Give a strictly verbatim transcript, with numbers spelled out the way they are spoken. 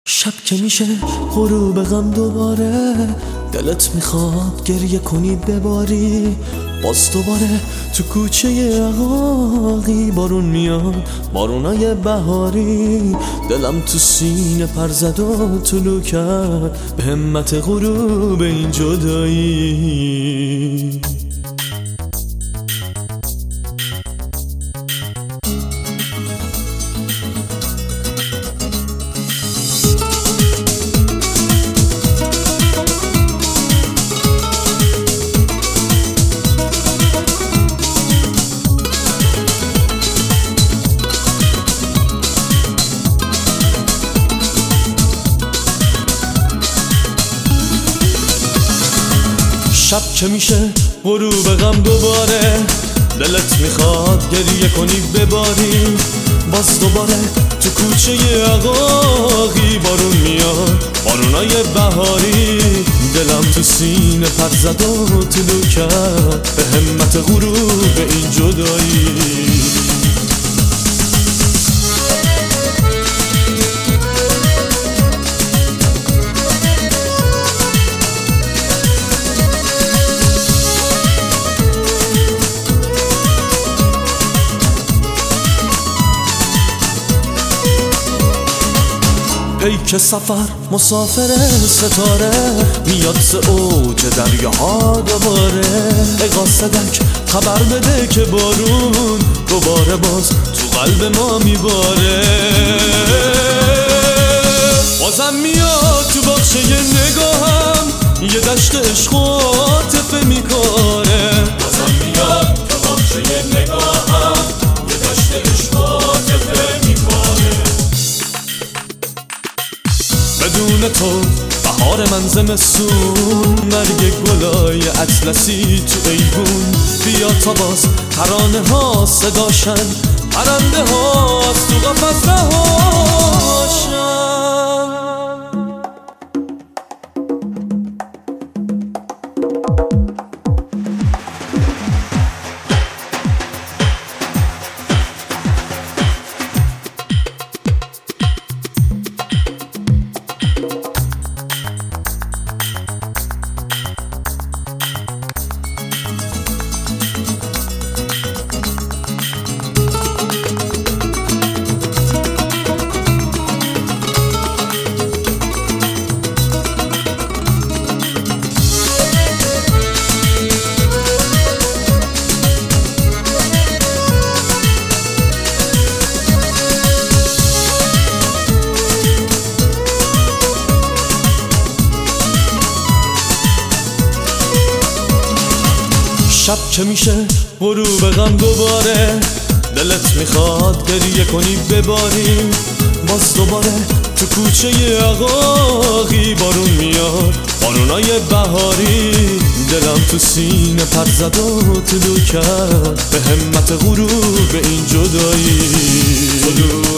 شب که میشه غروب غم دوباره، دلت میخواد گریه کنی بباری. باز دوباره تو کوچه عقاقی بارون میاد، بارونای بهاری. دلم تو سینه پر زد و طلو کرد به همت غروب این جدایی. شب که میشه غروب غم دوباره، دلت میخواد گریه کنی بباری. باز دوباره تو کوچه عقاقی بارون میاد، بارونای بهاری. دلم تو سینه پر زد و طلو کرد به همت غروب این جدایی. پیک سفر مسافر ستاره، میاد ز اوج دریاها دوباره. ای قاصدک خبر بده که بارون دوباره باز تو قلب ما میباره. بازم میاد تو باغچه نگاهم، یه دشت عشق و عاطفه میکاره. بازم میاد تو باغچه نگاهم، یه دشت عشق و عاطفه میکاره. بدون تو بهار من زمستون، مرگ گلای اطلسی تو ایوون. بیا تا باز ترانه ها صداشن، پرنده ها از تو قفس رهاشن. شب که میشه غروب غم دوباره، دلت میخواد گریه کنی بباری. باز دوباره تو کوچه عقاقی بارون میاد، بارونای بهاری. دلم تو سینه پر زد و طلو کرد به همت غروب این جدایی.